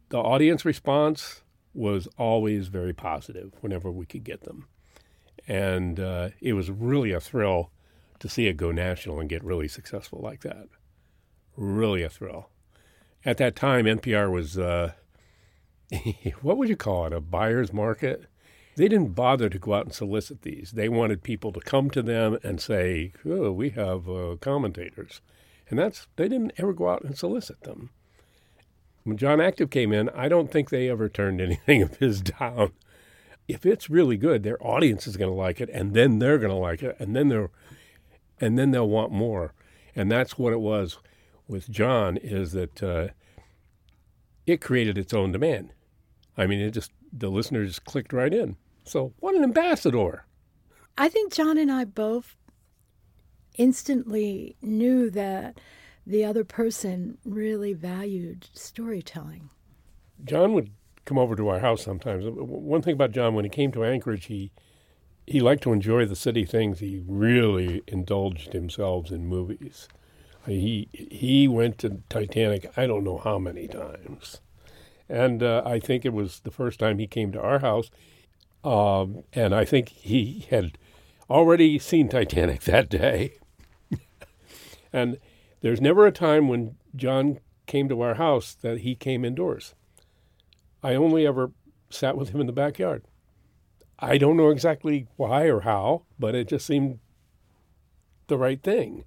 the audience response was always very positive whenever we could get them. And it was really a thrill to see it go national and get really successful like that. Really a thrill. At that time, NPR was, what would you call it, a buyer's market? They didn't bother to go out and solicit these. They wanted people to come to them and say, oh, we have commentators. And they didn't ever go out and solicit them. When John Active came in, I don't think they ever turned anything of his down. If it's really good, their audience is going to like it, and then they're going to like it, and then they'll want more. And that's what it was with John, is that it created its own demand. I mean, the listeners clicked right in. So what an ambassador. I think John and I both instantly knew that the other person really valued storytelling. John would come over to our house sometimes. One thing about John, when he came to Anchorage, he liked to enjoy the city things. He really indulged himself in movies. He went to Titanic I don't know how many times. And I think it was the first time he came to our house. And I think he had already seen Titanic that day. And there's never a time when John came to our house that he came indoors. I only ever sat with him in the backyard. I don't know exactly why or how, but it just seemed the right thing.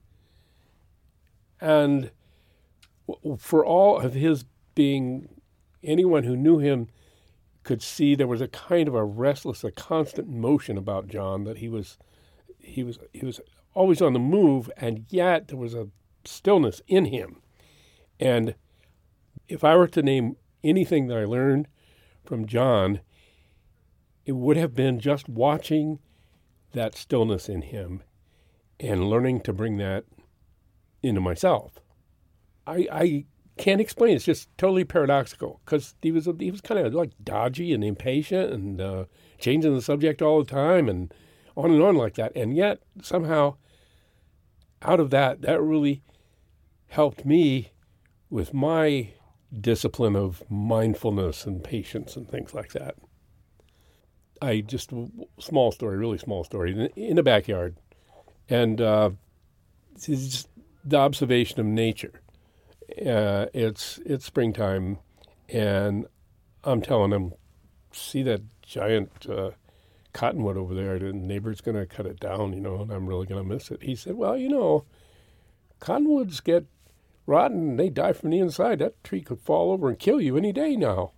And for all of his being, anyone who knew him could see there was a kind of a restless, a constant motion about John, that he was always on the move, and yet there was a stillness in him. And if I were to name anything that I learned from John, it would have been just watching that stillness in him and learning to bring that into myself. I can't explain. It's just totally paradoxical, because he was kind of like dodgy and impatient and changing the subject all the time and on like that. And yet somehow out of that really helped me with my discipline of mindfulness and patience and things like that. Really small story, in the backyard. And it's just the observation of nature. It's springtime, and I'm telling him, see that giant cottonwood over there? The neighbor's going to cut it down, and I'm really going to miss it. He said, well, cottonwoods get rotten and they die from the inside. That tree could fall over and kill you any day now.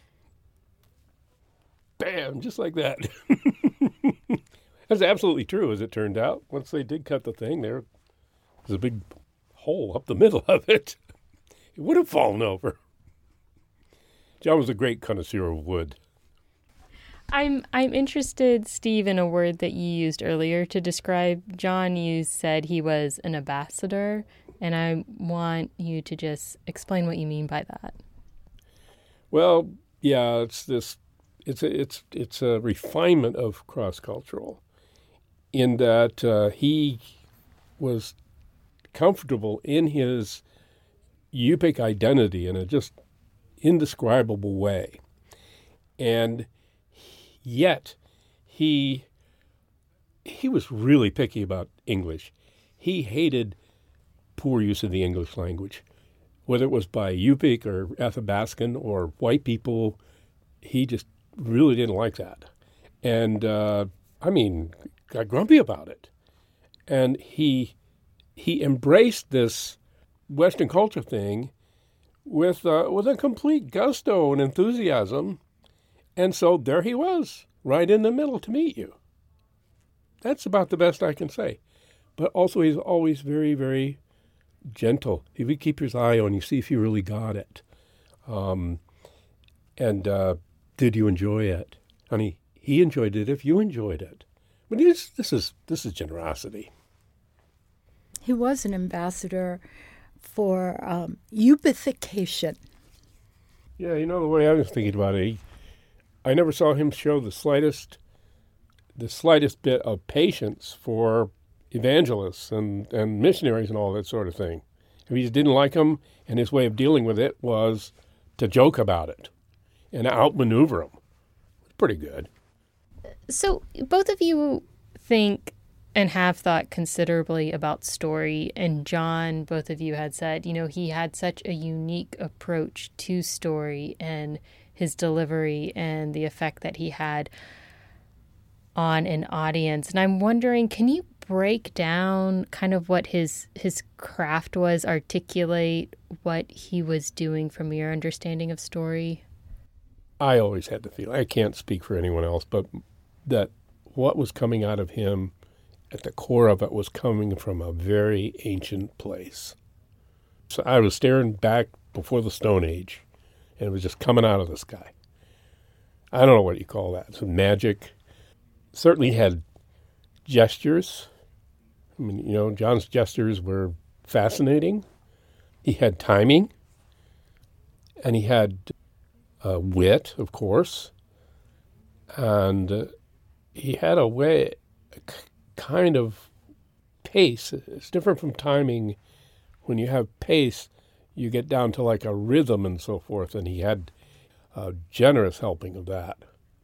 Bam, just like that. That's absolutely true, as it turned out. Once they did cut the thing, there was a big hole up the middle of it. It would have fallen over. John was a great connoisseur of wood. I'm interested, Steve, in a word that you used earlier to describe John. You said he was an ambassador, and I want you to just explain what you mean by that. Well, yeah, it's a refinement of cross-cultural, in that he was comfortable in his Yupik identity in a just indescribable way. And yet he was really picky about English. He hated poor use of the English language, whether it was by Yupik or Athabascan or white people. He just really didn't like that. And, got grumpy about it. And he embraced this Western culture thing with a complete gusto and enthusiasm. And so there he was, right in the middle to meet you. That's about the best I can say. But also he's always very, very gentle. He would keep his eye on you, see if you really got it. Did you enjoy it? And he enjoyed it if you enjoyed it. But this is generosity. He was an ambassador for Yupification. Yeah, the way I was thinking about it, I never saw him show the slightest bit of patience for evangelists and missionaries and all that sort of thing. If he just didn't like them, and his way of dealing with it was to joke about it and outmaneuver them. It's pretty good. So both of you think and have thought considerably about story. And John, both of you had said, he had such a unique approach to story and his delivery and the effect that he had on an audience. And I'm wondering, can you break down kind of what his craft was, articulate what he was doing from your understanding of story? I always had the feeling, I can't speak for anyone else, but that what was coming out of him, at the core of it, was coming from a very ancient place. So I was staring back before the Stone Age, and it was just coming out of the sky. I don't know what you call that. Some magic. Certainly had gestures. I mean, John's gestures were fascinating. He had timing, and he had wit, of course, and he had a way, kind of pace. It's different from timing. When you have pace, you get down to like a rhythm and so forth, and he had a generous helping of that.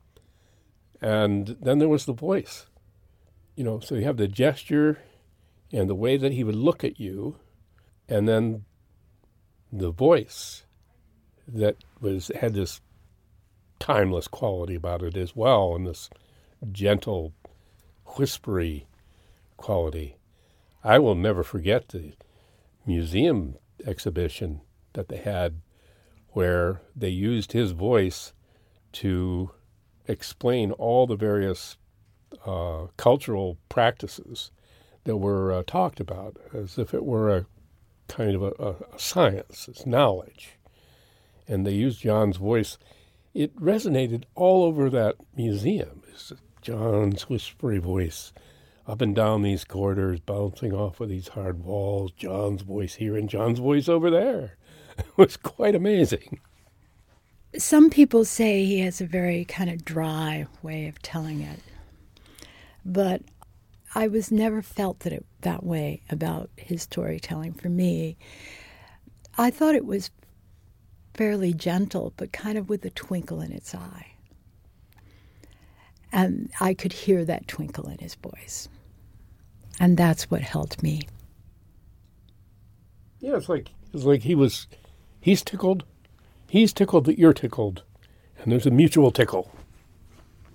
And then there was the voice. So you have the gesture and the way that he would look at you, and then the voice that had this timeless quality about it as well, and this gentle, whispery quality. I will never forget the museum exhibition that they had where they used his voice to explain all the various cultural practices that were talked about as if it were a kind of a science, it's knowledge. And they used John's voice. It resonated all over that museum. It's John's whispery voice up and down these corridors, bouncing off of these hard walls, John's voice here and John's voice over there. It was quite amazing. Some people say he has a very kind of dry way of telling it. But I was never felt that way about his storytelling. For me, I thought it was fairly gentle, but kind of with a twinkle in its eye. And I could hear that twinkle in his voice. And that's what helped me. Yeah, it's like he's tickled that you're tickled, and there's a mutual tickle.